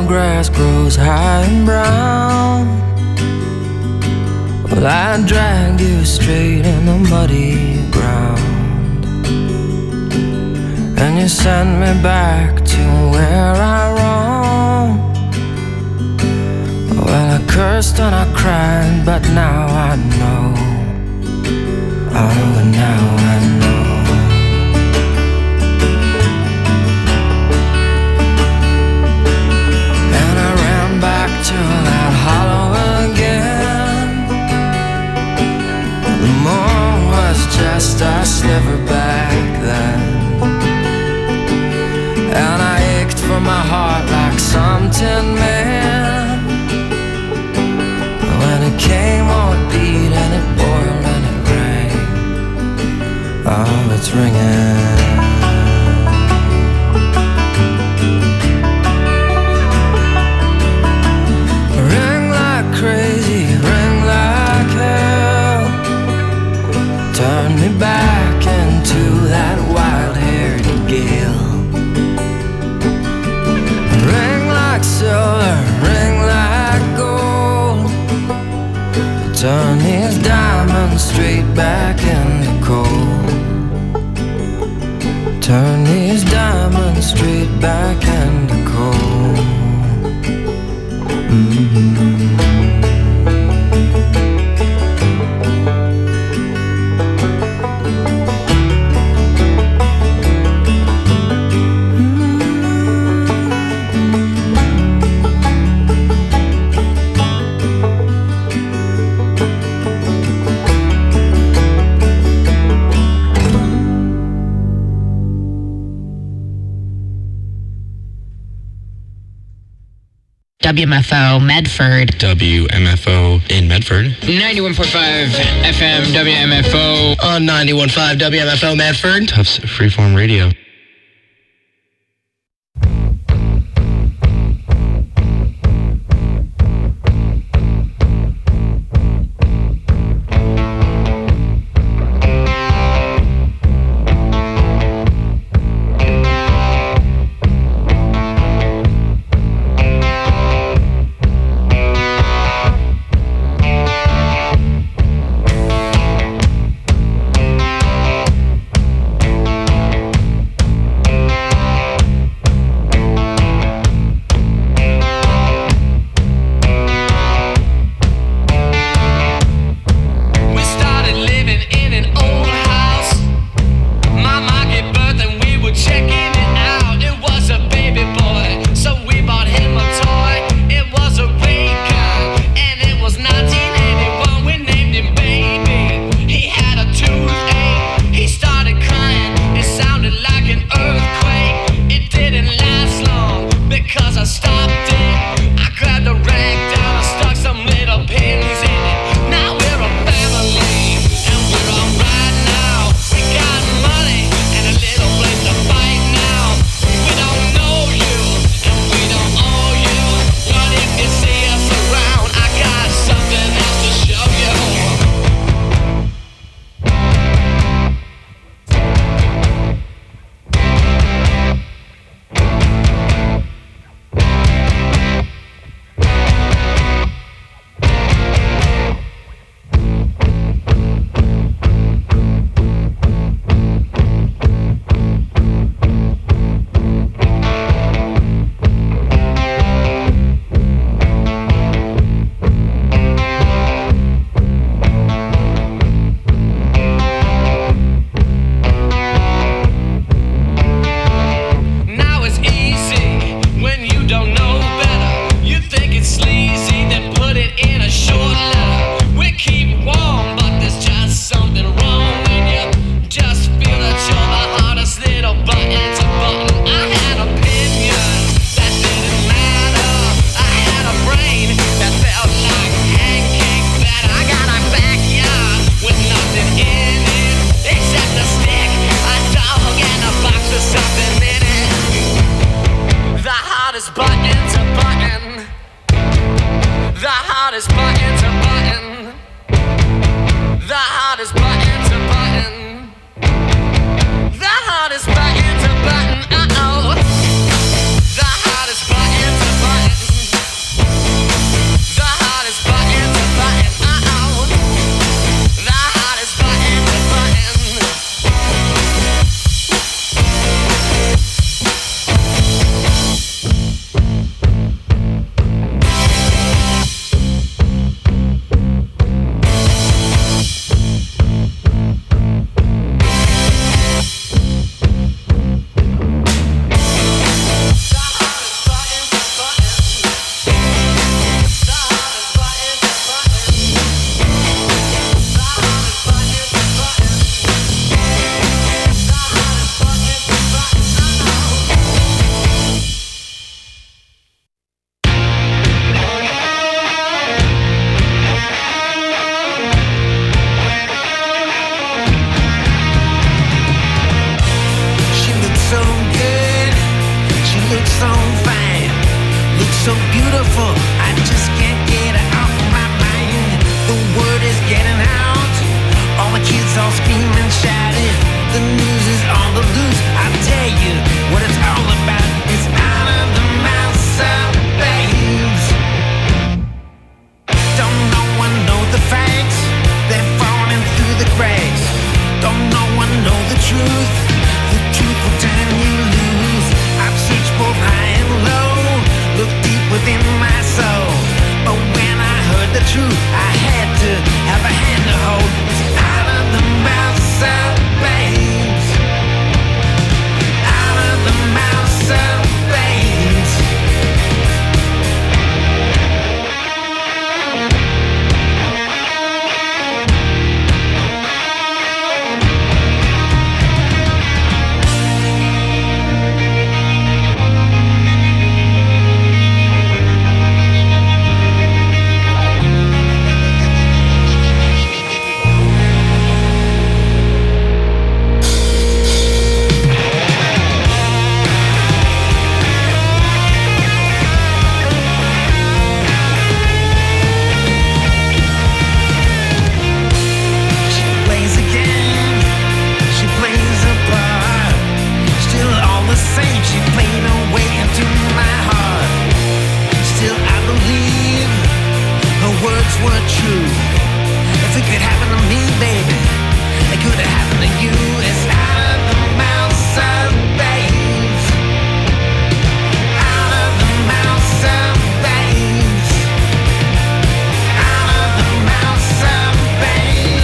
tall grass grows high and brown. Well, I dragged you straight in the muddy ground, and you sent me back to where I roamed. Well, I cursed and I cried, but now I know. Oh, now I know. And I ran back to that hollow again. The moon was just a sliver back then, and I ached for my heart like some tin man. When it came, oh, it beat and it boiled and it rang. Oh, it's ringing. Ring like crazy, ring like hell. Turn me back into that wild-haired gale. Ring like silver, ring like gold. Turn these diamonds straight back into coal. Turn these diamonds straight back into coal. WMFO Medford. WMFO in Medford. 91.5 FM WMFO. On 91.5 WMFO Medford. Tufts Freeform Radio. hottest button to button. The hottest button to button. If it could happen to me, baby, it could have happened to you. It's out of the mouths of babes, out of the mouths of babes, out of the mouths of babes.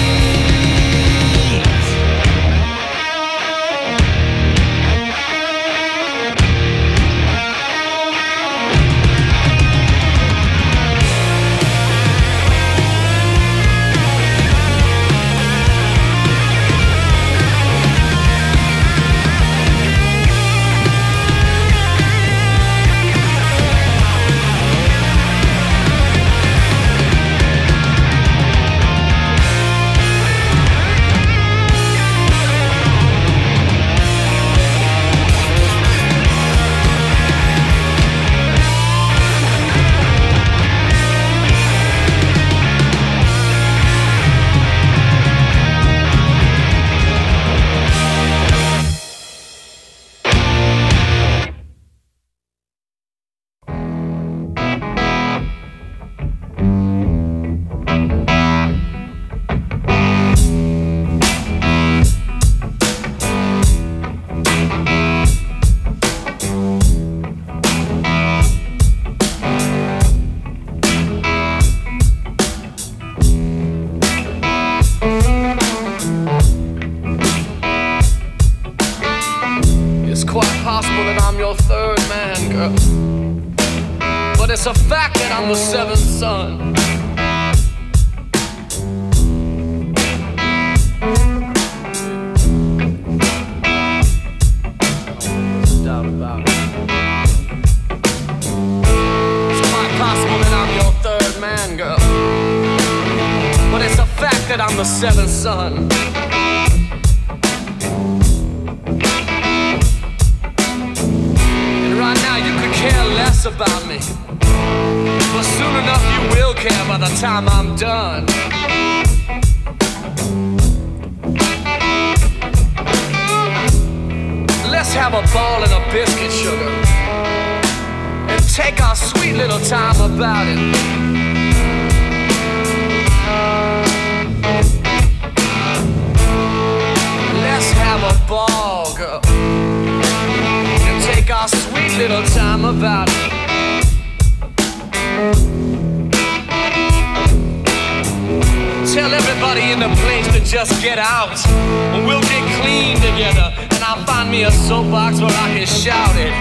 It's quite possible that I'm your third man, girl, but it's a fact that I'm the seventh son. No doubt about it. It's quite possible that I'm your third man, girl, but it's a fact that I'm the seventh son. Right now you could care less about me, but soon enough you will care by the time I'm done. Let's have a ball and a biscuit, sugar, and take our sweet little time about it. Let's have a ball, girl, take our sweet little time about it. Tell everybody in the place to just get out, and we'll get clean together, and I'll find me a soapbox where I can shout it.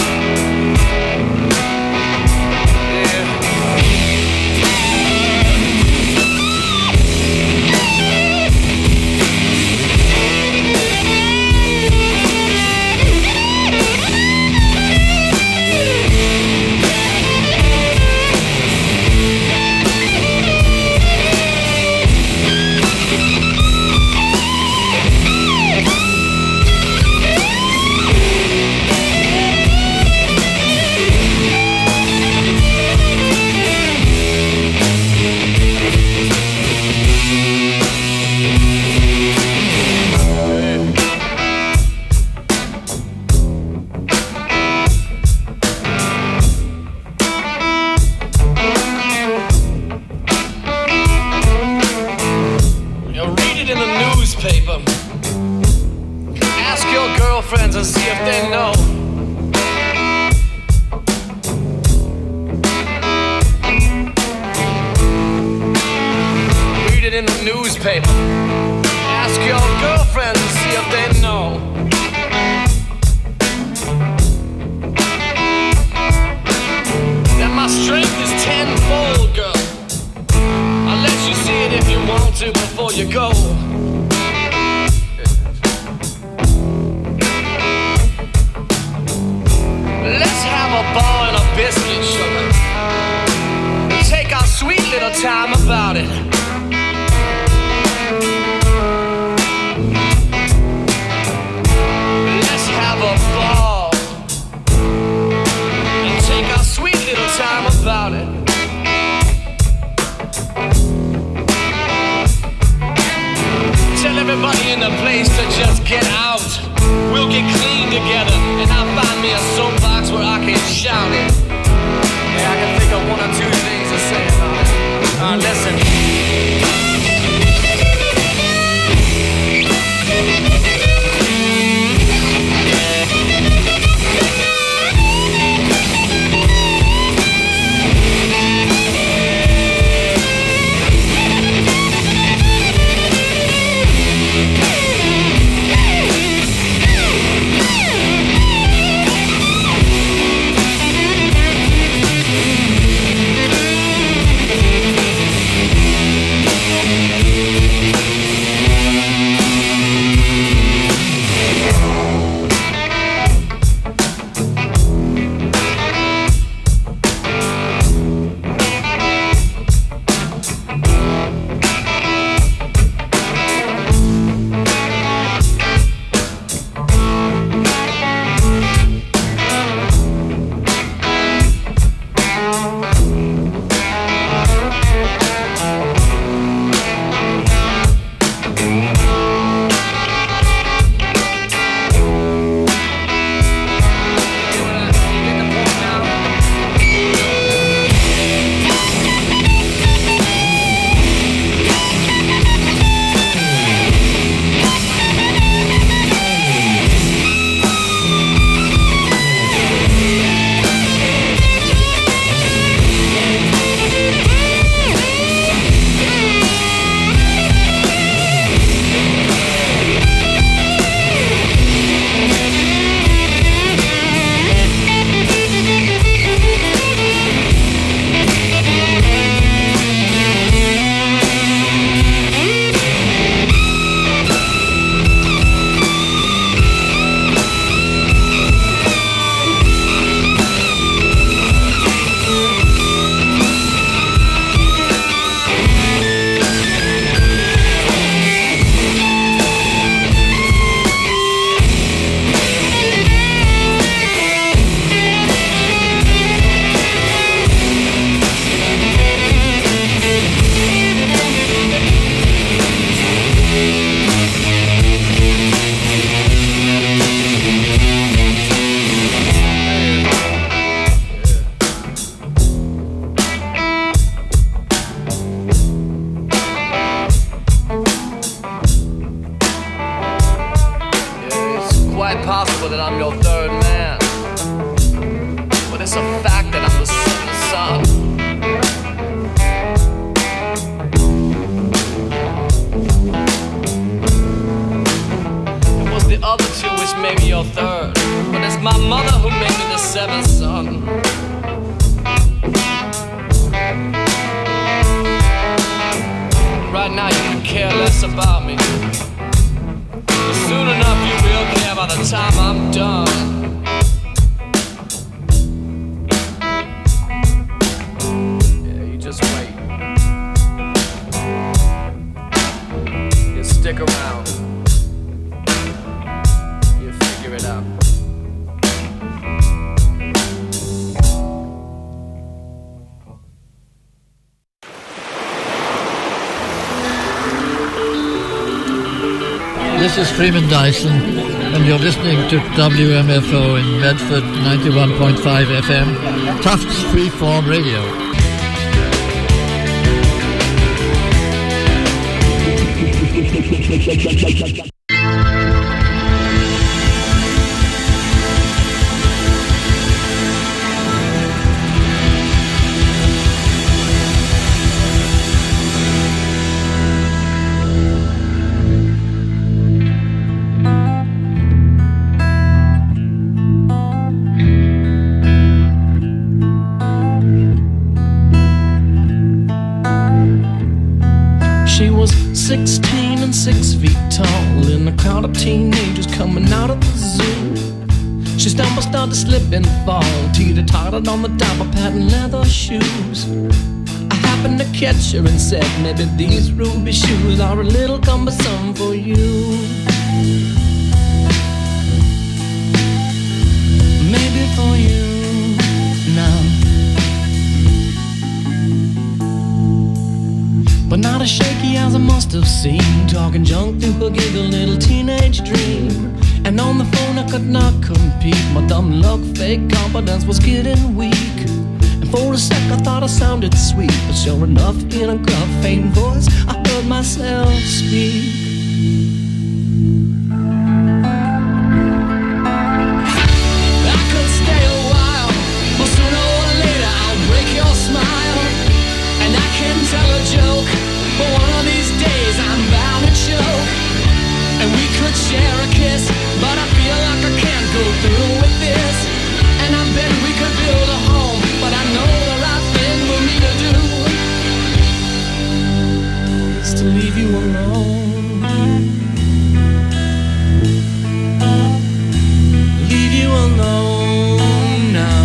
Ask your girlfriends and see if they know. Read it in the newspaper. Ask your girlfriends and see if they know. That my strength is tenfold, girl. I'll let you see it if you want to before you go. Let's have a ball and a biscuit, sugar, and take our sweet little time about it. Let's have a ball and take our sweet little time about it. Tell everybody in the place to just get out. We'll get clean together, and I'll find me a soapbox where I can shout it. Yeah, I can think of one or two things to say about it. Listen. right now you can care less about me. But soon enough you will care by the time I'm done. Yeah, you just wait. You stick around. You figure it out. This is Freeman Dyson, and you're listening to WMFO in Medford 91.5 FM, Tufts Freeform Radio. She was 16 and 6 feet tall in a crowd of teenagers coming out of the zoo. She stumbled, started to slip and fall, teeter-tottered on the top of patent leather shoes. I happened to catch her and said, maybe these ruby shoes are a little cumbersome for you. Maybe for you now. But not as shaky as I must have seemed, talking junk to her giggle little teenage dream. And on the phone I could not compete, my dumb luck, fake confidence was getting weak. And for a sec I thought I sounded sweet, but sure enough in a gruff, faint voice I heard myself speak. I could stay a while, but sooner or later I'll break your smile. And I can tell a joke, but one of these days I'm bound to choke. And we could share a kiss, but I feel like I can't go through with this. And I bet we could build a home, but I know the right thing for me to do is to leave you alone. Leave you alone now.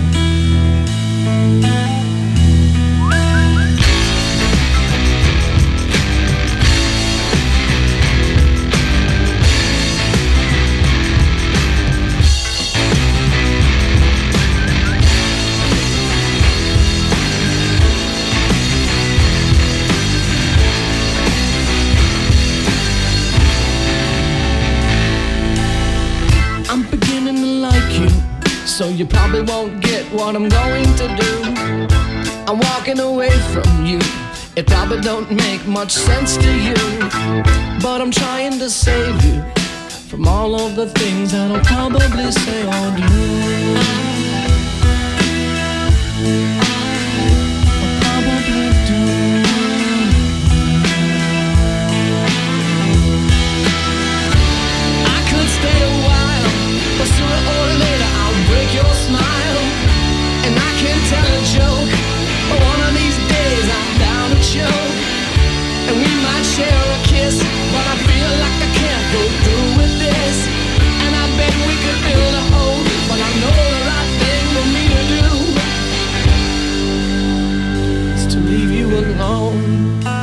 So you probably won't get what I'm going to do. I'm walking away from you. It probably don't make much sense to you, but I'm trying to save you from all of the things that I'll probably say or do. I'll probably do. I could stay a while, but sooner or later I'll break your smile. And I can tell a joke, but one of these days I'm bound to choke. And we might share a kiss, but I feel like I can't go through with this. And I bet we could build a home, but I know the right thing for me to do is to leave you alone.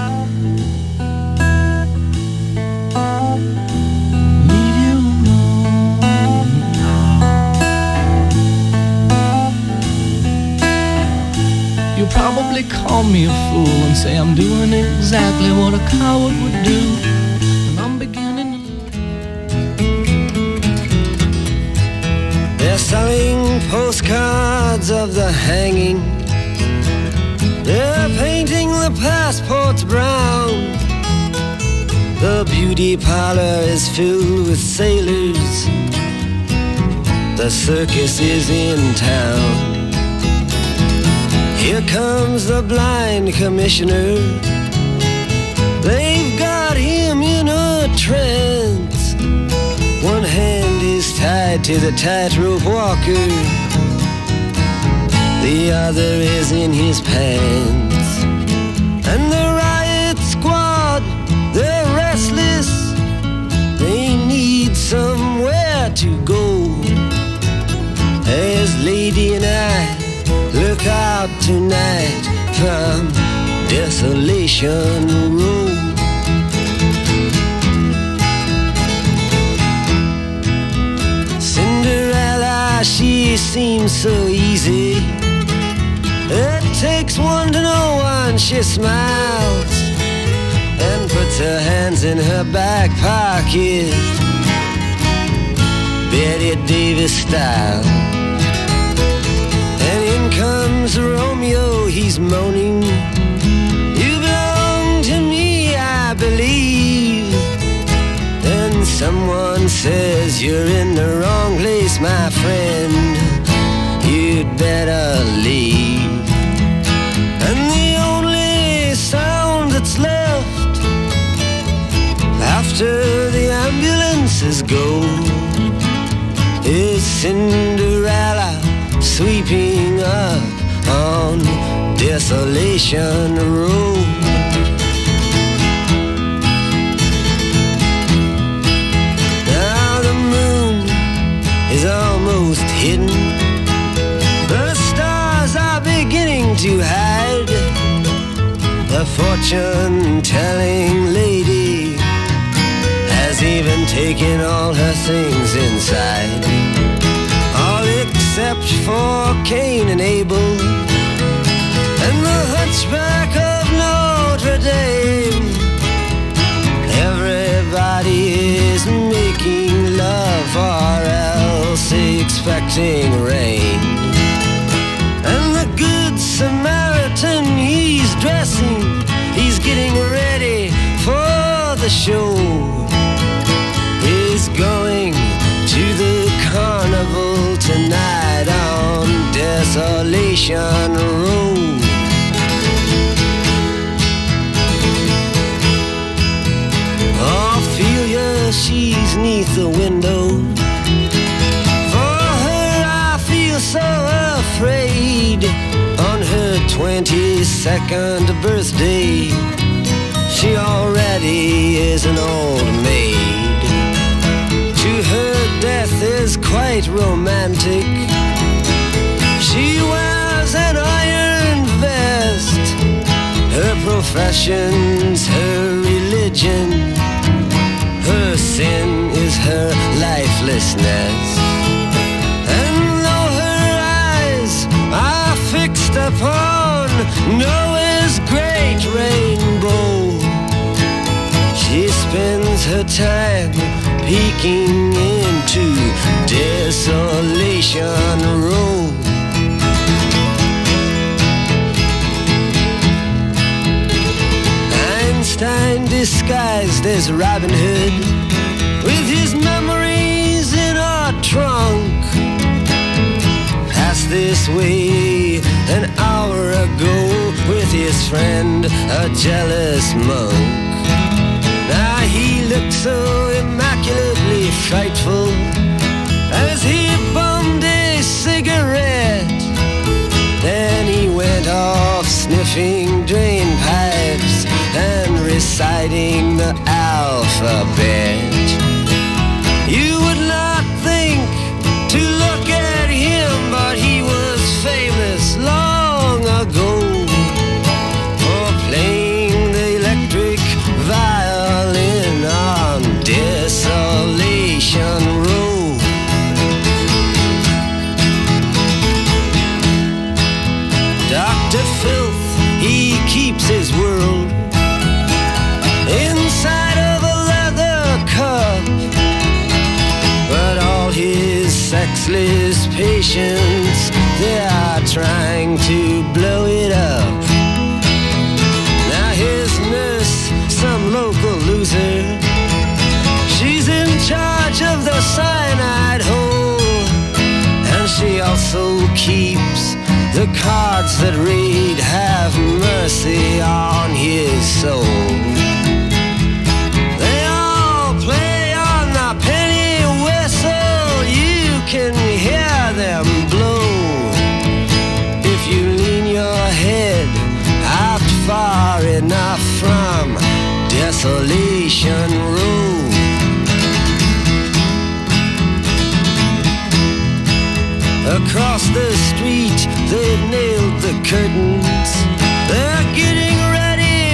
You'll probably call me a fool and say I'm doing exactly what a coward would do. And I'm beginning to... They're selling postcards of the hanging. They're painting the passports brown. The beauty parlor is filled with sailors. The circus is in town. Here comes the blind commissioner. They've got him in a trance. One hand is tied to the tightrope walker. The other is in his pants. And the riot squad Desolation Road. Cinderella, she seems so easy. It takes one to know one. She smiles and puts her hands in her back pocket, Betty Davis style. And in comes Romeo, he's moaning, "You belong to me, I believe." Then someone says, "You're in the wrong place, my friend. You'd better leave." And the only sound that's left after the ambulances go is Cinderella sweeping up on Desolation Road. Now the moon is almost hidden, the stars are beginning to hide. The fortune-telling lady has even taken all her things inside, all except for Cain and Abel and the hunchback of Notre Dame. Everybody is making love or else expecting rain. And the Good Samaritan, he's dressing, he's getting ready for the show. He's going to the carnival tonight on Desolation Road. Ophelia, she's 'neath the window. For her I feel so afraid. On her 22nd birthday, she already is an old maid. To her death is quite romantic. She wears an iron vest. Her profession's her religion. Her sin is her lifelessness. And though her eyes are fixed upon Noah's great rainbow, she spends her time peeking into Desolation Road. Einstein disguised as Robin Hood, with his memories in a trunk, passed this way an hour ago with his friend, a jealous monk. Now he looked so immaculately frightful as he bummed a cigarette. Then he went off sniffing drain pipes and reciting the alphabet. You would not think to look at him, but he was famous long ago for playing the electric violin on Desolation Road. Dr. Filth, he keeps his world inside of a leather cup, but all his sexless patients, they are trying to blow it up. Now his nurse, some local loser, she's in charge of the cyanide hole, and she also keeps the cards that read "Have mercy on his soul." They all play on the penny whistle, you can hear them blow. If you lean your head out far enough from Desolation Road. Across the street, they've nailed the curtains. They're getting ready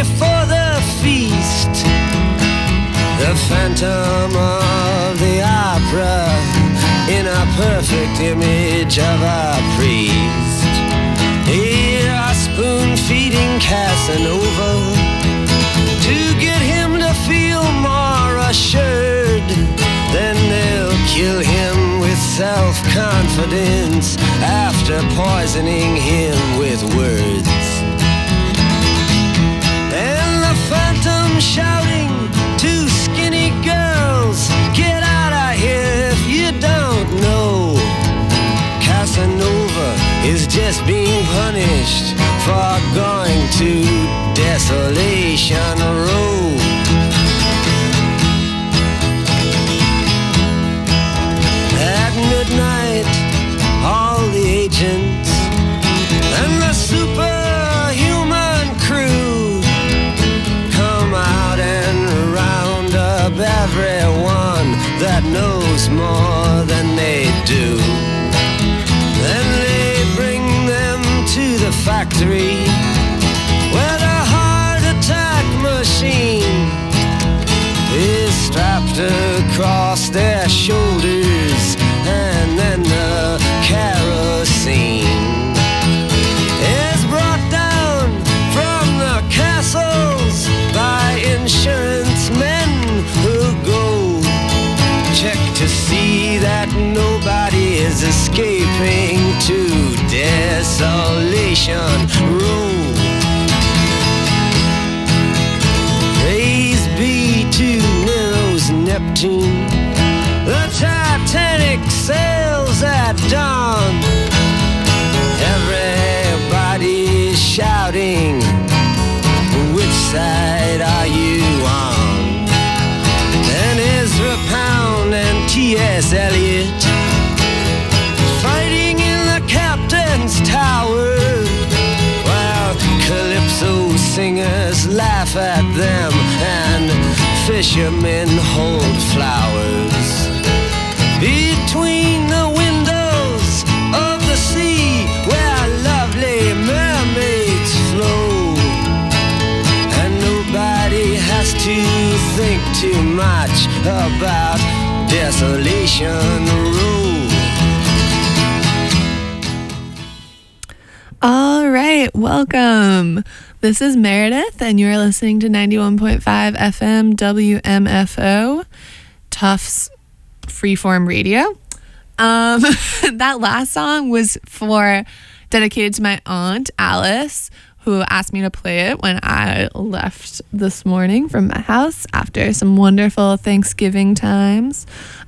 Phantom of the Opera in a perfect image of a priest. Here are spoon-feeding Casanova to get him to feel more assured. Then they'll kill him with self-confidence after poisoning him with words. And the Phantom shouting to skinny girls, get out of here if you don't know. Casanova is just being punished for going to Desolation Row. At midnight, all the agents and the superhuman crew come out and round up everyone that knows more than they do. Then they bring them to the factory where the heart attack machine is strapped across their shoulders, and then the kerosene is brought down from the castles by insurance men who go check to see that nobody is escaping to Desolation Row. Praise be to Nero's Neptune, the Titanic sails at dawn. Everybody's shouting, which side are you on? And Ezra Pound and T.S. Eliot fighting in the captain's tower, while calypso singers laugh at them and fishermen hold flowers. Between the windows of the sea where lovely mermaids flow, and nobody has to think too much about Desolation Row. All right, welcome. This is Meredith, and you're listening to 91.5 FM WMFO, Tufts Freeform Radio. That last song was dedicated to my aunt Alice, who asked me to play it when I left this morning from my house after some wonderful Thanksgiving times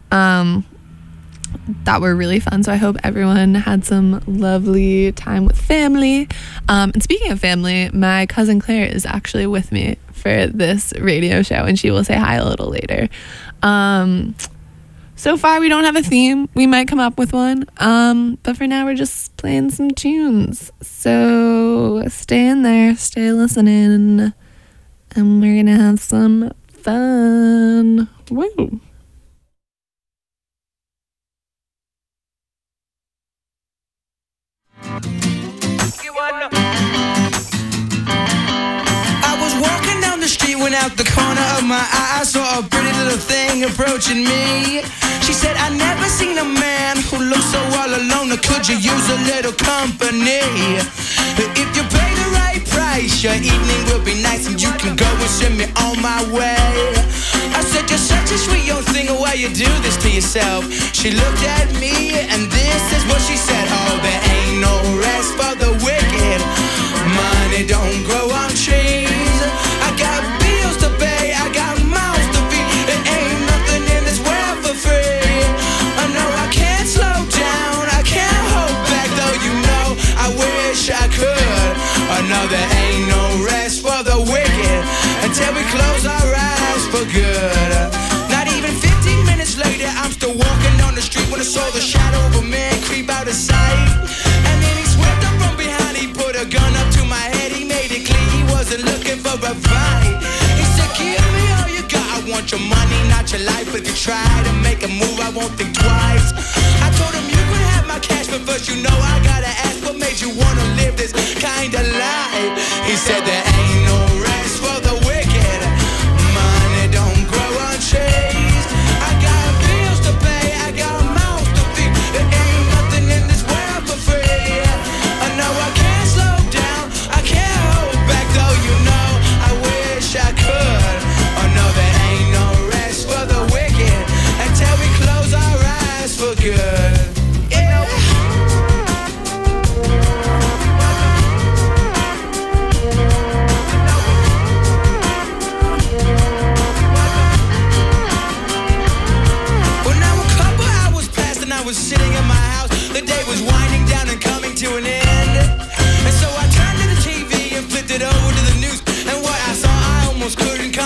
that were really fun. So I hope everyone had some lovely time with family. And speaking of family, my cousin Claire is actually with me for this radio show, and she will say hi a little later. So far, we don't have a theme. We might come up with one. But for now, we're just playing some tunes. So stay in there, stay listening, and we're going to have some fun. Woo! I was walking down the street when out the corner of my eye I saw a pretty little thing approaching me. She said, I never seen a man who looks so all alone. Or could you use a little company? If you pay the right price, your evening will be nice, and you can go and send me on my way. I said, you're such a sweet young thing, why you do this to yourself? She looked at me and this is what she said. Oh, there ain't no rest for the wicked. Money don't grow on trees. I got bills to pay, I got mouths to feed. There ain't nothing in this world for free. I know I can't slow down, I can't hold back, though you know I wish I could. I know there ain't no rest for the wicked until we close our eyes for good. Not even 15 minutes later, I'm still walking down the street when I saw the shadow of a man creep out of sight. And then he swept up from behind, he put a gun up to my head, he made it clear he wasn't looking for a fight. He said, give me all you got, I want your money, not your life. But if you try to make a move, I won't think twice. I told him you could have my cash, but first you know I gotta ask, what made you wanna live this kind of life? He said there ain't no rest for the wicked. Money don't grow on trees.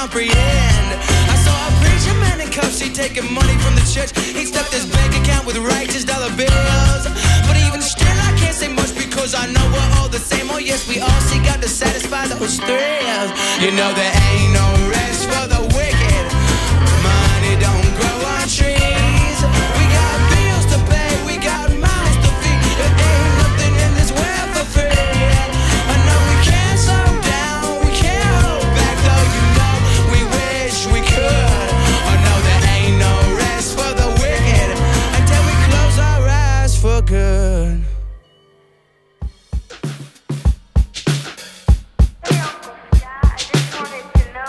comprehend. I saw a preacher man in cuffs, he taking money from the church. He stuffed his bank account with righteous dollar bills. But even still, I can't say much because I know we're all the same. Oh yes, we all seek out to satisfy those thrills. You know there ain't no rest for the wicked. Money don't grow on trees. We got bills to pay, we got mouths to feed. There ain't nothing in this world for free. I know we can't slow down, we can't hold back, though you know we wish we could. I know there ain't no rest for the wicked until we close our eyes for good. Hey Uncle Scott, I just wanted to know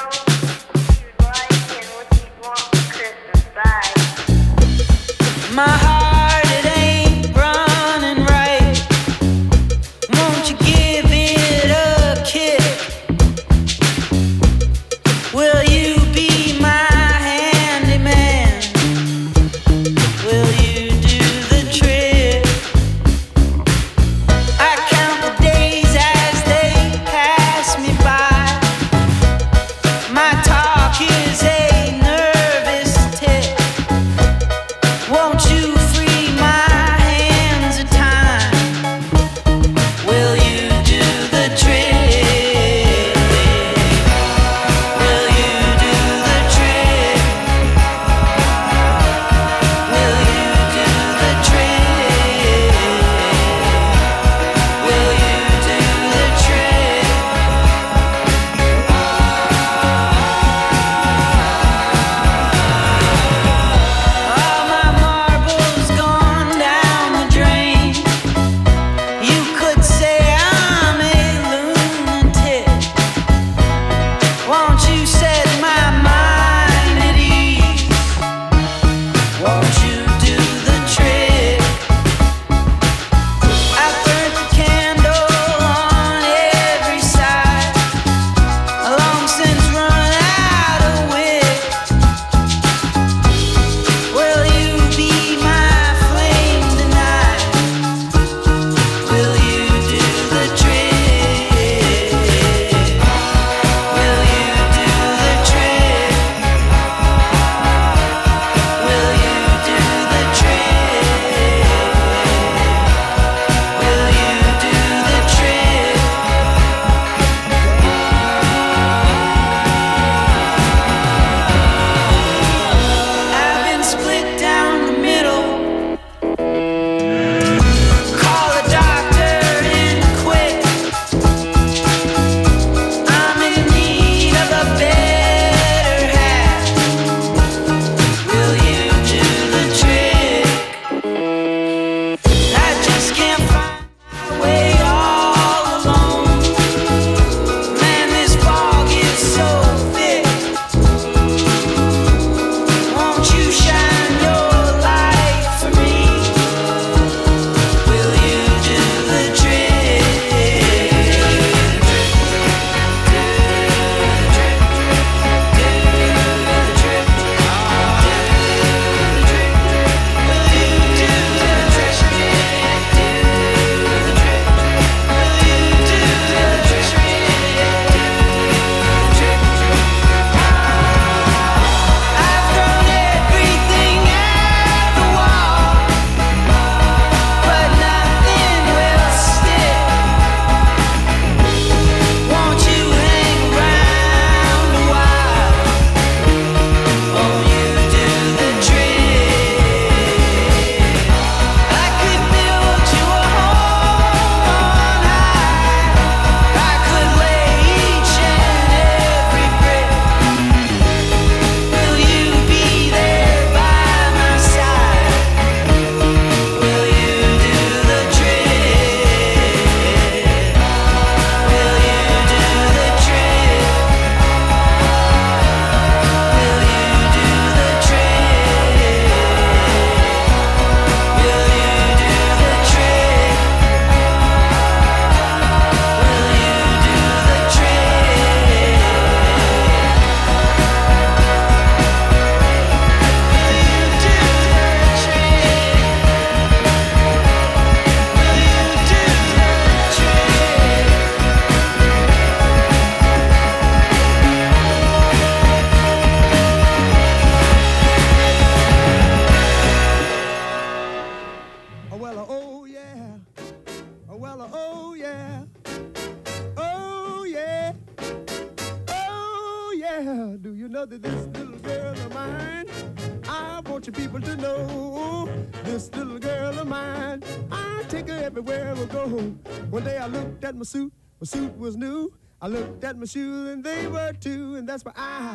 Well, do you know that this little girl of mine, I want you people to know, this little girl of mine, I take her everywhere we go. One day I looked at my suit was new. I looked at my shoes and they were too, and that's why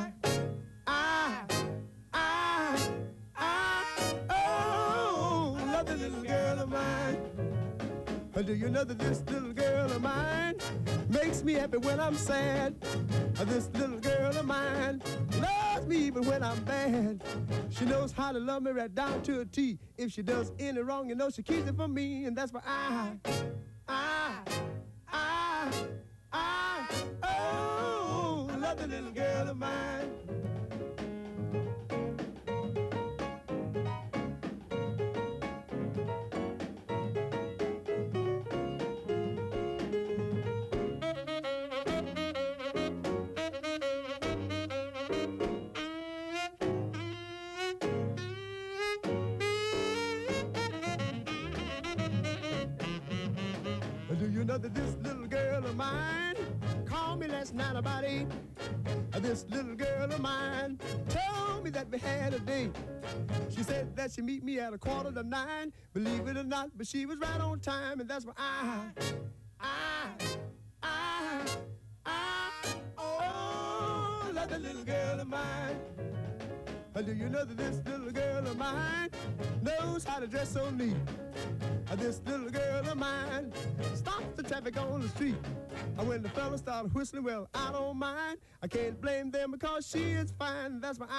oh, love the little girl of mine. Do you know that this little girl of mine makes me happy when I'm sad? This little girl of mine loves me even when I'm bad. She knows how to love me right down to a T. If she does any wrong, you know she keeps it from me, and that's why oh, love the little girl of mine. Do you know that this little girl of mine called me last night about 8? This little girl of mine told me that we had a date. She said that she'd meet me at 8:45. Believe it or not, but she was right on time, and that's why oh, love the little girl of mine. Do you know that this little girl of mine knows how to dress so neat? This little girl of mine stops the traffic on the street. When the fellas start whistling, well, I don't mind. I can't blame them because she is fine. That's why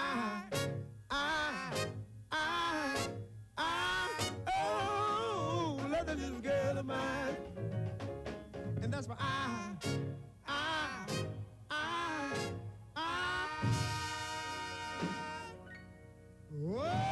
oh, love the little girl of mine. And that's why whoa.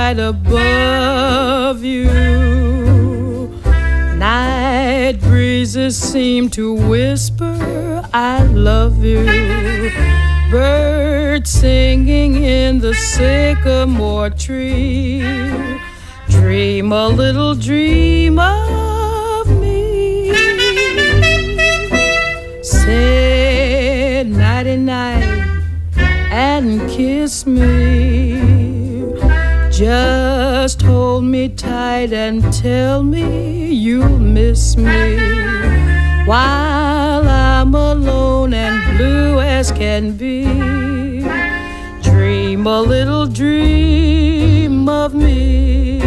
right above you. Night breezes seem to whisper, I love you. Birds singing in the sycamore tree. Dream a little dream of me. Say nighty-night and kiss me. Just hold me tight and tell me you'll miss me. While I'm alone and blue as can be. Dream a little dream of me.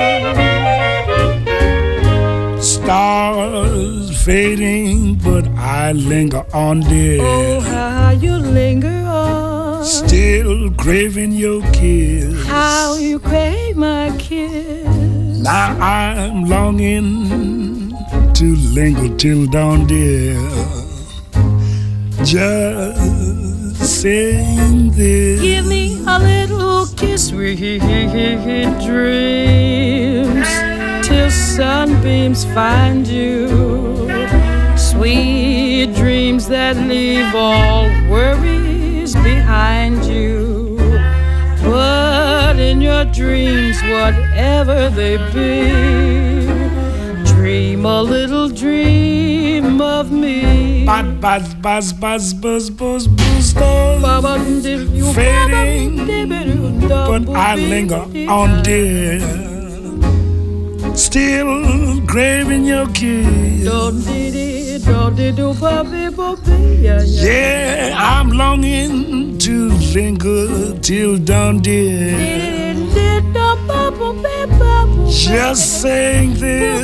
Stars fading, but I linger on, dear. Oh, how you linger on. Still craving your kiss. How you crave my kiss. Now I'm longing to linger till dawn, dear. Just saying this. Give me a little kiss, sweet dreams, till sunbeams find you. Sweet dreams that leave all worries behind you. But in your dreams, whatever they be, dream a little dream of me. Buzz, buzz, buzz, buzz, buzz, buzz, fading, but I linger on, dear. Still craving your kiss. Yeah, I'm longing to linger till dawn, dear. Just saying this.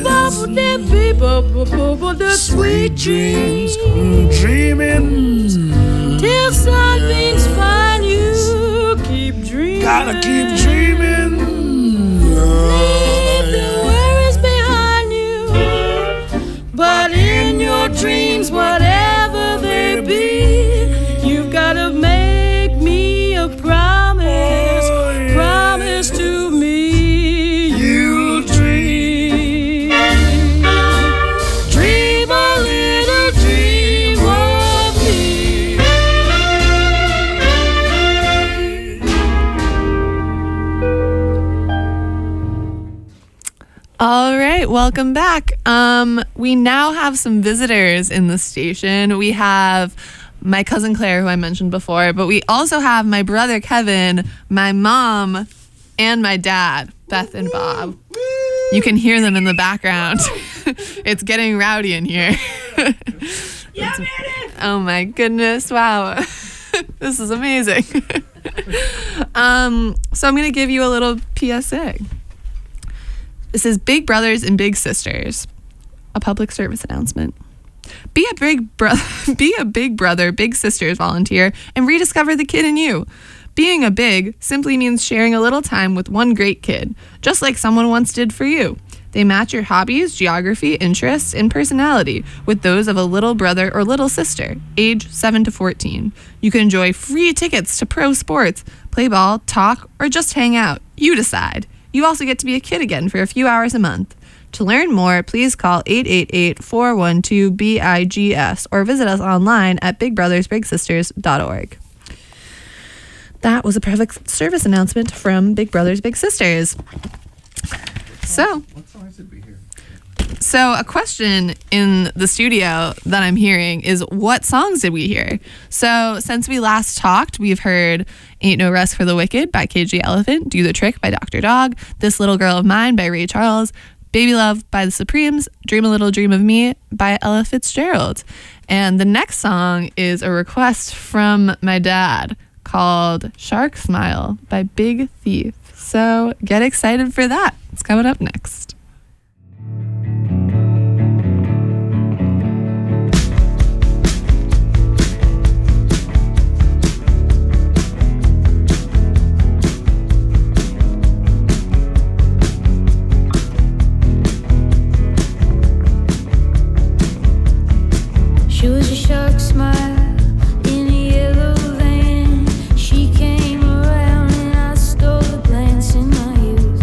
Sweet dreams, dreaming till sunbeams find you. Keep dreaming. Gotta keep dreaming. Leave the worries behind you. But in your dreams, whatever they be, you've gotta make me a promise. Promise to me. You'll dream. Dream a little dream of me. All right, welcome back. We now have some visitors in the station. We have my cousin Claire, who I mentioned before, but we also have my brother Kevin, my mom, and my dad, Beth and Bob. You can hear them in the background. It's getting rowdy in here. Oh my goodness, wow. This is amazing. So I'm going to give you a little PSA. This is Big Brothers and Big Sisters, a public service announcement. Be a big brother, big sisters volunteer and rediscover the kid in you. Being a big simply means sharing a little time with one great kid, just like someone once did for you. They match your hobbies, geography, interests, and personality with those of a little brother or little sister, age 7 to 14. You can enjoy free tickets to pro sports, play ball, talk, or just hang out. You decide. You also get to be a kid again for a few hours a month. To learn more, please call 888-412-BIGS or visit us online at bigbrothersbigsisters.org. That was a public service announcement from Big Brothers Big Sisters. So, what songs did we hear? So a question in the studio that I'm hearing is, what songs did we hear? So since we last talked, we've heard Ain't No Rest for the Wicked by KG Elephant, Do the Trick by Dr. Dog, This Little Girl of Mine by Ray Charles, Baby Love by the Supremes, Dream a Little Dream of Me by Ella Fitzgerald. And the next song is a request from my dad called Shark Smile by Big Thief. So get excited for that. It's coming up next. She was a shark smile in a yellow van. She came around and I stole a glance in my youth.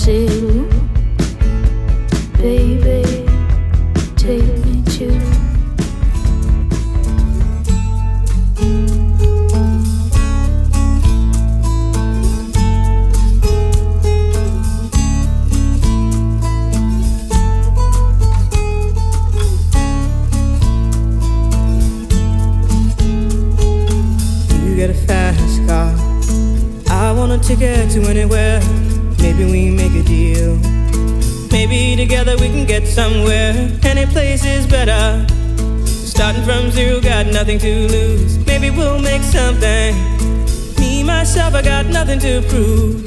to. Baby, take me to. Get a fast car. I want a ticket to anywhere. Maybe we make a deal. Maybe together we can get somewhere. Any place is better. Starting from zero, got nothing to lose. Maybe we'll make something. Me, myself, I got nothing to prove.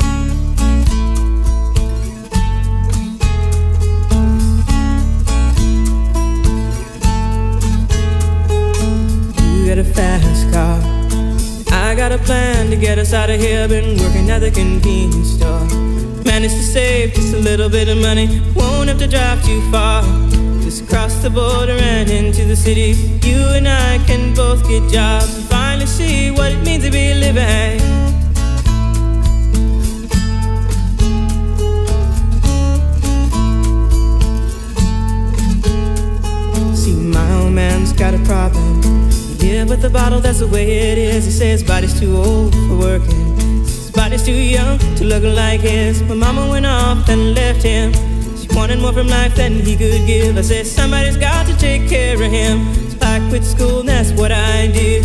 You got a fast car. I got a plan to get us out of here. Been working at the convenience store. Managed to save just a little bit of money. Won't have to drive too far. Just cross the border and into the city. You and I can both get jobs and finally see what it means to be living. See, my old man's got a problem. Yeah, but the bottle, that's the way it is. He says his body's too old for working. His body's too young to look like his. My mama went off and left him. She wanted more from life than he could give. I said somebody's got to take care of him. So I quit school and that's what I did.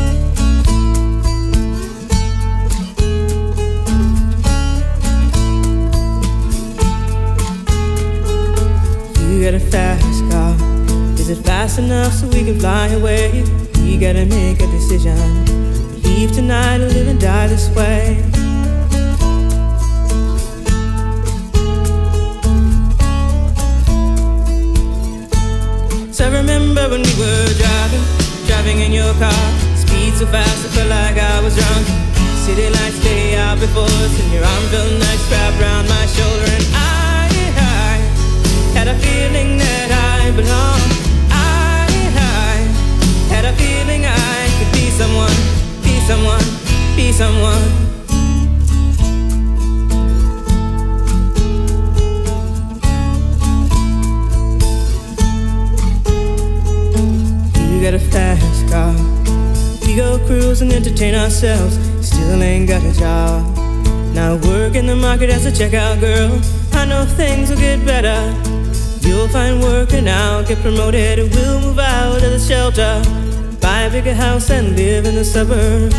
You got a fast car. Is it fast enough so we can fly away? We gotta make a decision. Leave tonight or live and die this way. So I remember when we were driving in your car. Speed so fast I felt like I was drunk. City lights lay out before us, and your arm felt nice wrapped around my shoulder. And I had a feeling that I belonged. Had a feeling I could be someone, be someone, be someone. You got a fast car. We go cruise and entertain ourselves. Still ain't got a job. Now work in the market as a checkout girl. I know things will get better. You'll find work and I'll get promoted. We'll move out of the shelter, buy a bigger house and live in the suburbs.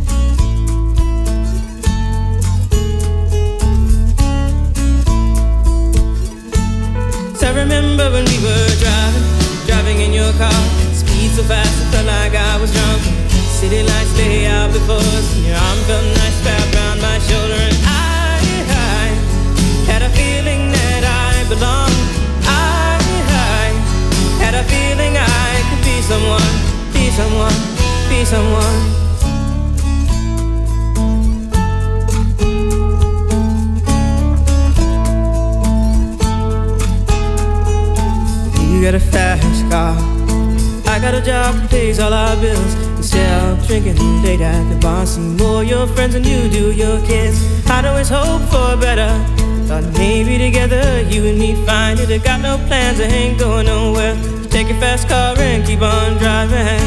So I remember when we were driving in your car. Speed so fast I felt like I was drunk. City lights lay out before us, and your arm felt nice wrapped around my shoulder. And I had a feeling that I belonged. Had a feeling I could be someone, be someone, be someone. You got a fast car. I got a job that pays all our bills. Instead of drinking late at the bar, see more your friends than you do your kids. I'd always hope for better. Thought maybe together you and me find it. I got no plans, I ain't going nowhere. So take your fast car and keep on driving.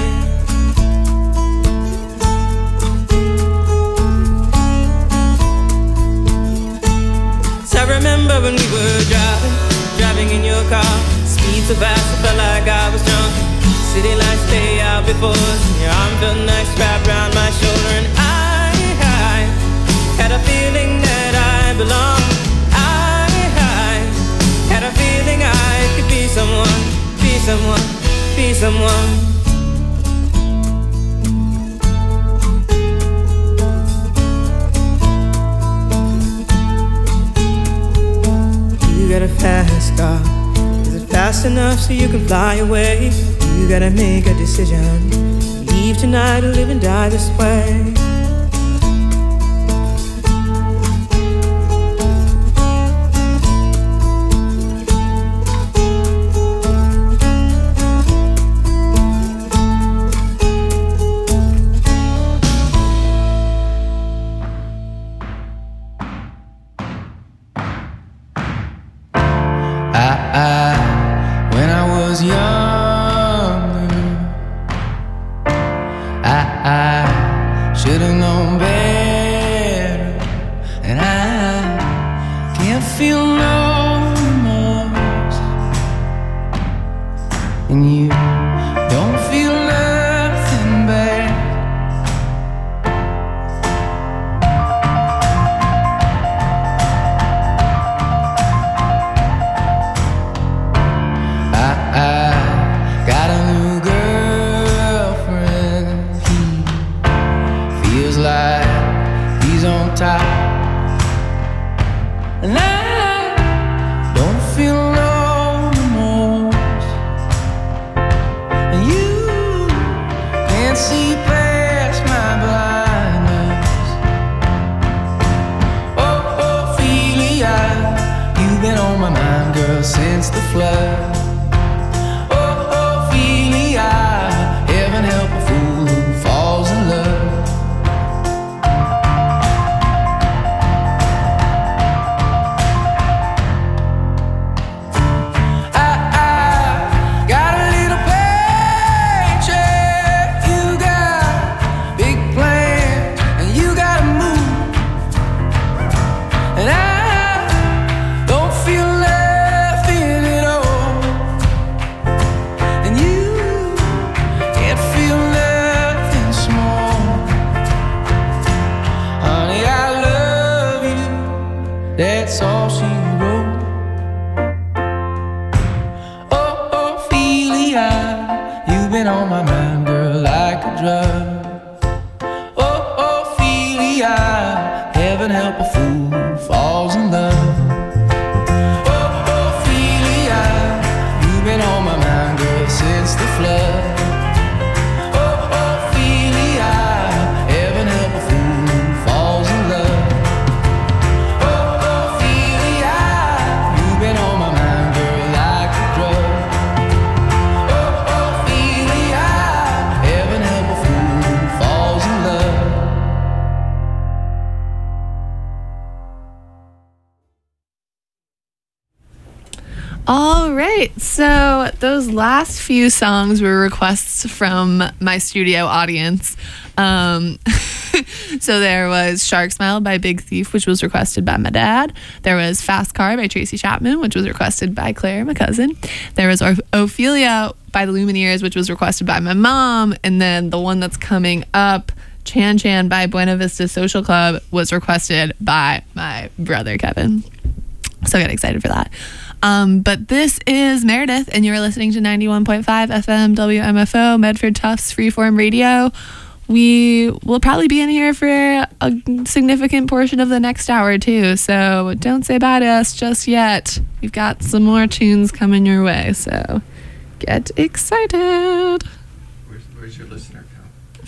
So I remember when we were driving in your car. Speed so fast I felt like I was drunk. City lights lay out before us, and your arm felt nice wrapped around my shoulder. And I had a feeling that I belonged. Had a feeling I could be someone, be someone, be someone. You got a fast car. Is it fast enough so you can fly away? You gotta make a decision. Leave tonight or live and die this way. feel no remorse, and you don't feel nothing bad. I got a new girlfriend. He feels like he's on top, and I don't feel no remorse, and you can't see past my blindness. Oh, Ophelia, you've been on my mind, girl, since the flood. Heaven help a fool who falls in love. I got a little paycheck. You got big plans, and you gotta move. And I don't feel nothing at all. And you can't feel nothing small. Honey, I love you, that's all she wrote. Oh, Ophelia, you've been on my mind, girl, like a drug. Oh, Ophelia, heaven help a fool who falls in love. Oh, Ophelia, you've been on my mind, girl, since the flood. All right, so those last few songs were requests from my studio audience. So there was Shark Smile by Big Thief, which was requested by my dad. There was Fast Car by Tracy Chapman, which was requested by Claire, my cousin. There was Ophelia by the Lumineers, which was requested by my mom. And then the one that's coming up, Chan Chan by Buena Vista Social Club, was requested by my brother, Kevin. So I got excited for that. But this is Meredith, and you're listening to 91.5 FM WMFO, Medford Tufts Freeform Radio. We will probably be in here for a significant portion of the next hour, too. So don't say bye to us just yet. We've got some more tunes coming your way, so get excited. Where's your listener count?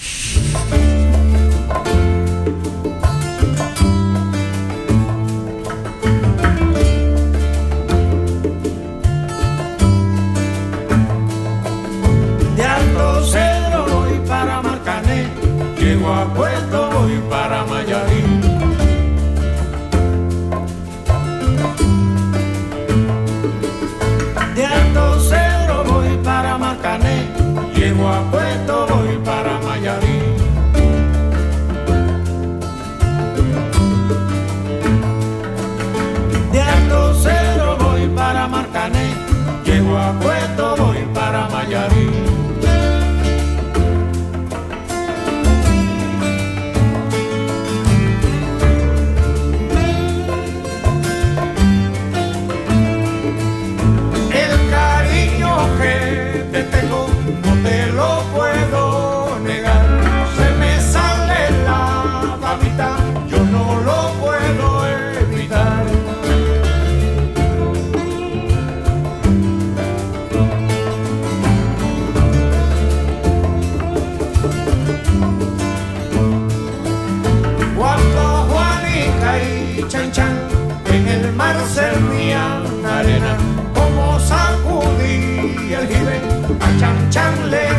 Llego a Puerto, voy para Mayarín. De Alto Cedro voy para Marcané. Llego a Puerto, voy para Mayarín. De Alto Cedro voy para Marcané. Llego a Puerto, voy para Mayarín. Te tengo, no te lo puedo negar. Se me sale la babita, yo no lo puedo evitar. Cuando Juanica y Chan Chan en el mar servían arena, como sacudí el jibe, a Chan Chan le